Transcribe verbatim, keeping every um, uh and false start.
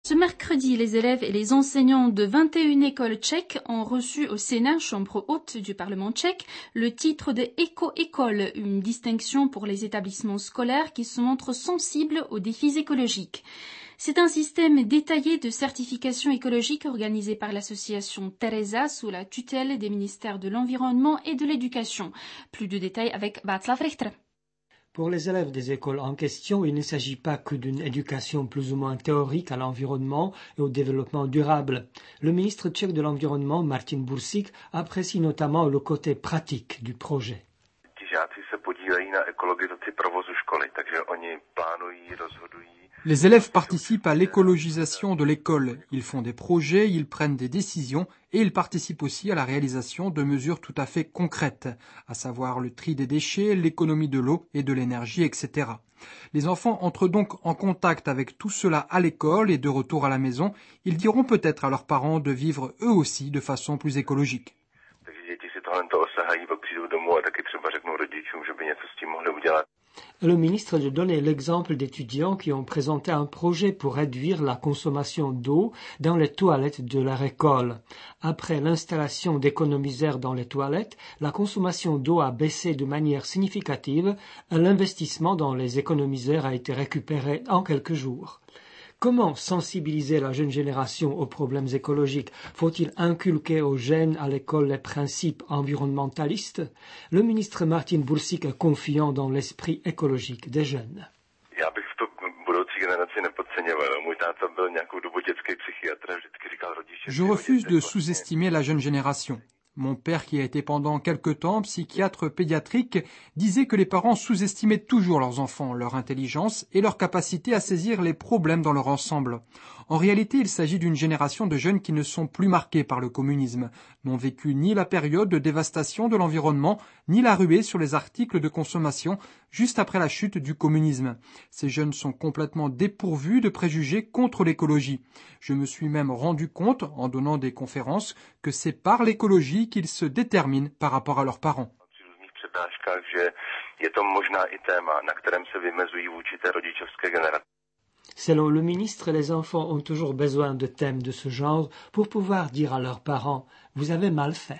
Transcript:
Ce mercredi, les élèves et les enseignants de vingt et une écoles tchèques ont reçu au Sénat, chambre haute du Parlement tchèque, le titre de Éco-École, une distinction pour les établissements scolaires qui se montrent sensibles aux défis écologiques. C'est un système détaillé de certification écologique organisé par l'association Teresa sous la tutelle des ministères de l'Environnement et de l'Éducation. Plus de détails avec Václav Richter. Pour les élèves des écoles en question, il ne s'agit pas que d'une éducation plus ou moins théorique à l'environnement et au développement durable. Le ministre tchèque de l'Environnement, Martin Bursík, apprécie notamment le côté pratique du projet. Les élèves participent à l'écologisation de l'école. Ils font des projets, ils prennent des décisions et ils participent aussi à la réalisation de mesures tout à fait concrètes, à savoir le tri des déchets, l'économie de l'eau et de l'énergie, et cetera. Les enfants entrent donc en contact avec tout cela à l'école et de retour à la maison, ils diront peut-être à leurs parents de vivre eux aussi de façon plus écologique. Le ministre de donner l'exemple d'étudiants qui ont présenté un projet pour réduire la consommation d'eau dans les toilettes de leur école. Après l'installation d'économiseurs dans les toilettes, la consommation d'eau a baissé de manière significative et l'investissement dans les économiseurs a été récupéré en quelques jours. Comment sensibiliser la jeune génération aux problèmes écologiques? Faut-il inculquer aux jeunes à l'école les principes environnementalistes? Le ministre Martin Bursík est confiant dans l'esprit écologique des jeunes. Je refuse de sous-estimer la jeune génération. Mon père, qui a été pendant quelque temps psychiatre pédiatrique, disait que les parents sous-estimaient toujours leurs enfants, leur intelligence et leur capacité à saisir les problèmes dans leur ensemble. En réalité, il s'agit d'une génération de jeunes qui ne sont plus marqués par le communisme, n'ont vécu ni la période de dévastation de l'environnement, ni la ruée sur les articles de consommation juste après la chute du communisme. Ces jeunes sont complètement dépourvus de préjugés contre l'écologie. Je me suis même rendu compte, en donnant des conférences, que c'est par l'écologie qu'ils se déterminent par rapport à leurs parents. Selon le ministre, les enfants ont toujours besoin de thèmes de ce genre pour pouvoir dire à leurs parents « Vous avez mal fait ».